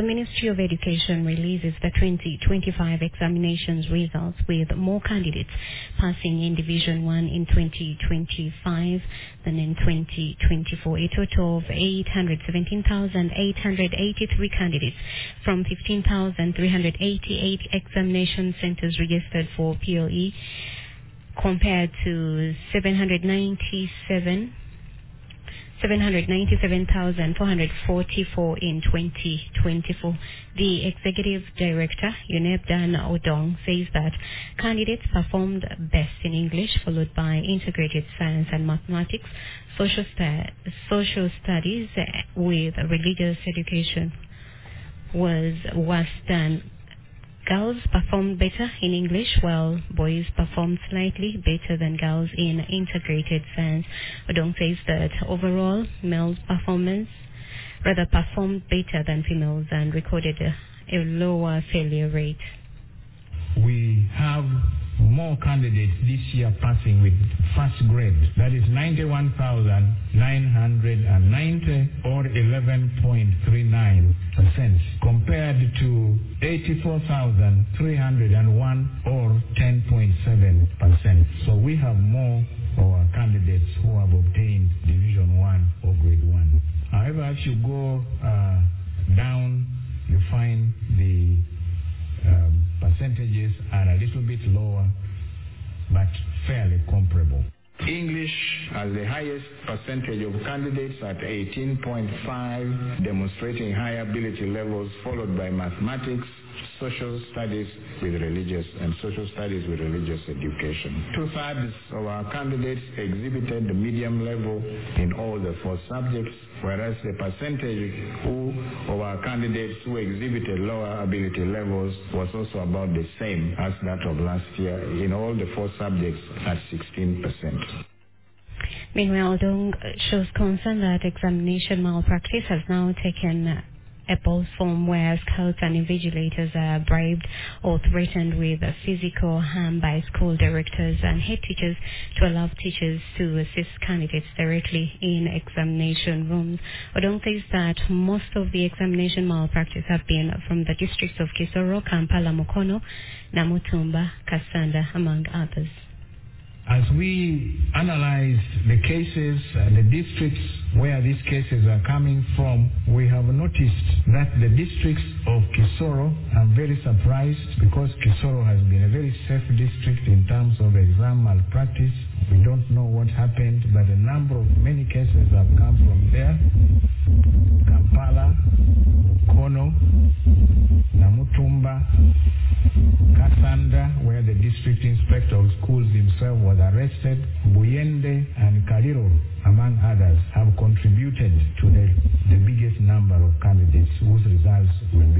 The Ministry of Education releases the 2025 examinations results with more candidates passing in Division 1 in 2025 than in 2024. A total of 817,883 candidates from 15,388 examination centers registered for POE compared to 797,444 in 2024. The Executive Director, UNEP Dan Odong, says that candidates performed best in English, followed by Integrated Science and Mathematics, Social Studies with Religious Education was worse than. Girls performed better in English, while boys performed slightly better than girls in Integrated Science. Odong says that overall, males performed better than females and recorded a lower failure rate. We have more candidates this year passing with first grade. That is 91,990 or 11.39% compared to 84,301 or 10.7%. So we have more of our candidates who have obtained Division 1 or Grade 1. However, if you go down, you find the percentages are a little bit lower, but fairly comparable. English has the highest percentage of candidates at 18.5, demonstrating high ability levels, followed by mathematics, social studies with religious education. 2/3 of our candidates exhibited the medium level in all the 4 subjects, whereas the percentage of our candidates who exhibited lower ability levels was also about the same as that of last year in all the 4 subjects at 16%. Meanwhile, Odong shows concern that examination malpractice has now taken a bold form where scouts and invigilators are bribed or threatened with physical harm by school directors and head teachers to allow teachers to assist candidates directly in examination rooms. Odong says that most of the examination malpractice have been from the districts of Kisoro, Kampala, Mukono, Namutumba, Kasanda, among others. As we analyze the cases, the districts where these cases are coming from, we have noticed that the districts of Kisoro, I'm very surprised because Kisoro has been a very safe district in terms of exam malpractice. We don't know what happened, but many cases have come from there. Kampala, Mukono, Namutumba, Kasanda, where the district inspector of schools himself was arrested, Buyende and Kaliro, among others, have contributed to the biggest number of candidates whose results were